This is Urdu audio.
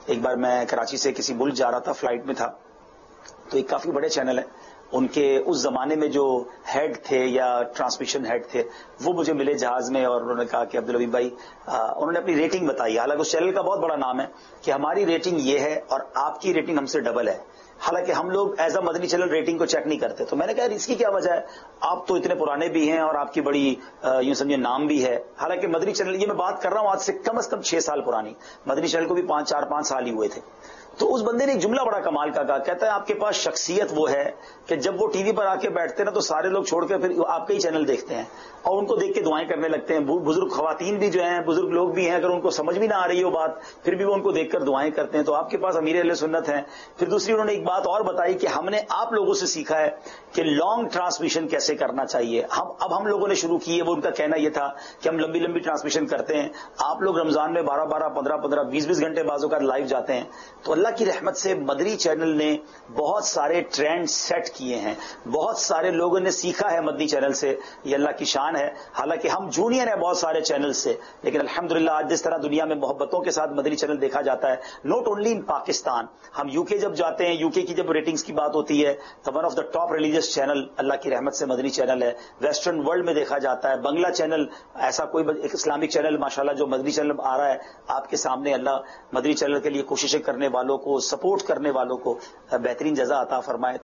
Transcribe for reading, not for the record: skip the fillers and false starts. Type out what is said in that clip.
ایک بار میں کراچی سے کسی ملک جا رہا تھا، فلائٹ میں تھا، تو ایک کافی بڑے چینل ہے، ان کے اس زمانے میں جو ہیڈ تھے یا ٹرانسمیشن ہیڈ تھے وہ مجھے ملے جہاز میں، اور انہوں نے کہا کہ عبدالحبیب بھائی، انہوں نے اپنی ریٹنگ بتائی، حالانکہ اس چینل کا بہت بڑا نام ہے، کہ ہماری ریٹنگ یہ ہے اور آپ کی ریٹنگ ہم سے ڈبل ہے، حالانکہ ہم لوگ as a Madani channel rating کو چیک نہیں کرتے۔ تو میں نے کہا اس کی کیا وجہ ہے، آپ تو اتنے پرانے بھی ہیں اور آپ کی بڑی یوں سمجھے نام بھی ہے، حالانکہ مدنی چینل، یہ میں بات کر رہا ہوں آج سے کم از کم 6 سال پرانی، مدنی چینل کو بھی 4-5 سال ہی ہوئے تھے۔ تو اس بندے نے ایک جملہ بڑا کمال کا کہا، کہتا ہے آپ کے پاس شخصیت وہ ہے کہ جب وہ ٹی وی پر آ کے بیٹھتے نا تو سارے لوگ چھوڑ کے پھر آپ کا ہی چینل دیکھتے ہیں اور ان کو دیکھ کے دعائیں کرنے لگتے ہیں۔ بزرگ خواتین بھی جو ہیں، بزرگ لوگ بھی ہیں، اگر ان کو سمجھ بھی نہ آ رہی ہو بات پھر بھی وہ ان کو دیکھ کر دعائیں کرتے ہیں۔ تو آپ کے پاس امیر اہل سنت ہیں۔ پھر دوسری انہوں نے ایک بات اور بتائی کہ ہم نے آپ لوگوں سے سیکھا ہے کہ لانگ ٹرانسمیشن کیسے کرنا چاہیے۔ ہم لوگوں نے شروع کی ہے، وہ ان کا کہنا یہ تھا کہ ہم لمبی لمبی ٹرانسمیشن کرتے ہیں، آپ لوگ رمضان میں 12-12 15-15 20-20 گھنٹے بعض اوقات لائیو جاتے ہیں۔ تو اللہ کی رحمت سے مدنی چینل نے بہت سارے ٹرینڈ سیٹ کیے ہیں، بہت سارے لوگوں نے سیکھا ہے مدنی چینل سے، یہ اللہ کی شان ہے۔ حالانکہ ہم جونیئر ہیں بہت سارے چینل سے، لیکن الحمدللہ آج جس طرح دنیا میں محبتوں کے ساتھ مدنی چینل دیکھا جاتا ہے، نوٹ اونلی ان پاکستان، ہم یو کے جب جاتے ہیں، یو کے کی جب ریٹنگز کی بات ہوتی ہے تو one of the top religious channel اللہ کی رحمت سے مدنی چینل ہے۔ ویسٹرن ورلڈ میں دیکھا جاتا ہے، بنگلہ چینل، ایسا کوئی ایک اسلامک چینل ماشاءاللہ جو مدنی چینل آ رہا ہے آپ کے سامنے، اللہ مدنی چینل کے لیے کوششیں کرنے والوں کو، سپورٹ کرنے والوں کو بہترین جزا عطا فرمائے۔